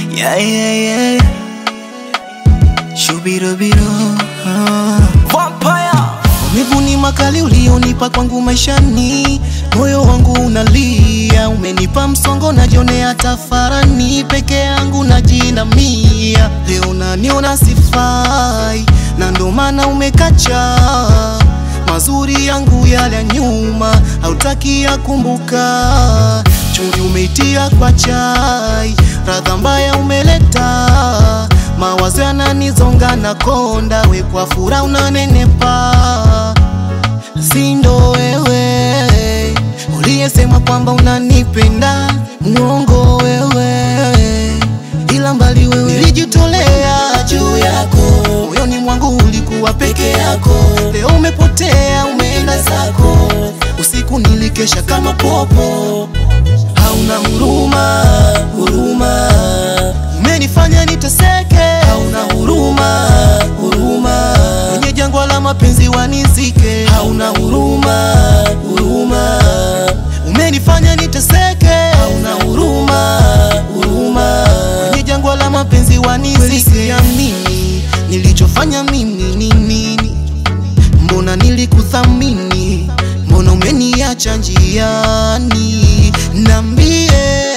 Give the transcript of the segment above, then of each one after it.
Yeah, yeah, yeah. Shubirobiro Vampire. Maumivu ni makali ulionipa kwangu maishani, moyo wangu unalia. Umenipa msongo najionea tafarani, peke yangu najinamia. Leo naniona sifai na ndo maana umekacha mazuri yangu yale nyuma, hautaki ya kumbuka. Chumvi umeitia kwa chai, radha mbaya umeleta, mawazo yananizonga na konda. We kwa furaha unanenepa, sindo wewe uliyesema kwamba unanipenda. Mwongo wewe, ila mbali wewe. Nilijitolea juu yako, moyoni mwangu ulikuwa peke yako. Leo umepotea umeenda zako, usiku nilikesha kama popo. Hauna huruma, huruma, umenifanya niteseke. Hauna huruma, huruma, kwenye jangwa la mapenzi wanizike. Hauna huruma, huruma, umenifanya niteseke. Hauna huruma, huruma, kwenye jangwa la mapenzi wanizike. Siamini nilichofanya mimi ni nini, mbona nilikuthamini, mbona umeniacha njiani? Niambie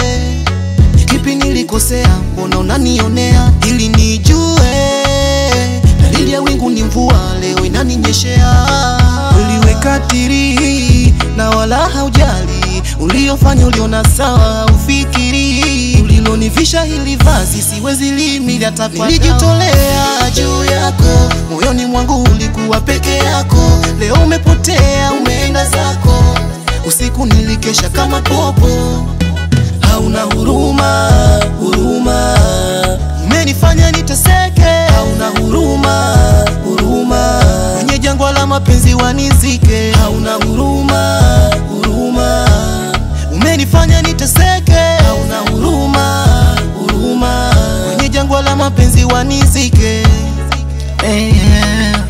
ni kipi nilikosea, mbona unanionea? Ili nijue dalili ya wingu ni mvua, leo inaninyeshea. Uliweka tiri na wala haujali, uliofanya uliona sawa, ufikiri ulilonivisha hili vazi siwezi limili hata kwa. Nilijitolea juu yako, moyoni mwangu ulikuwa peke yako. Leo umepotea umeenda zako, usiku nilikesha kama popo. Hauna huruma, huruma, umenifanya niteseke. Hauna huruma, huruma, kwenye jangwa la mapenzi wanizike. Hauna huruma, huruma, umenifanya niteseke. Hauna huruma, huruma, kwenye jangwa la mapenzi wanizike. Yeah,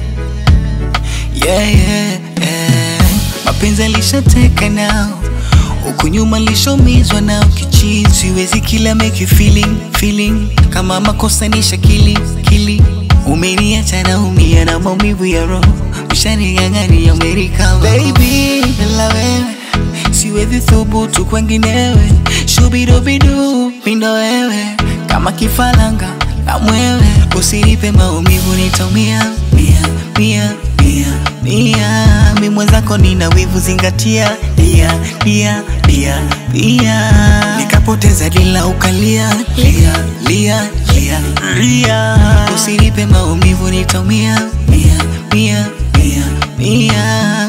yeah, yeah, yeah. Mapenzi alishateka nao, huku nyuma lishomizwa nao kichini. Siwezi kila make you feeling kama makosa nisha kili. Umeniacha naumia na maumivu ya roho, ushanigangania Amerika. Baby bila wewe siwezi thubutu kwenginewe. Shubidobidu pindo wewe kama kifalanga na mwewe. Usinipe maumivu nitaumia, mia mi mwenzako nina wivu zingatia. Lia nikapoteza dila ukalia. Lia usinipe maumivu nitaumia, mia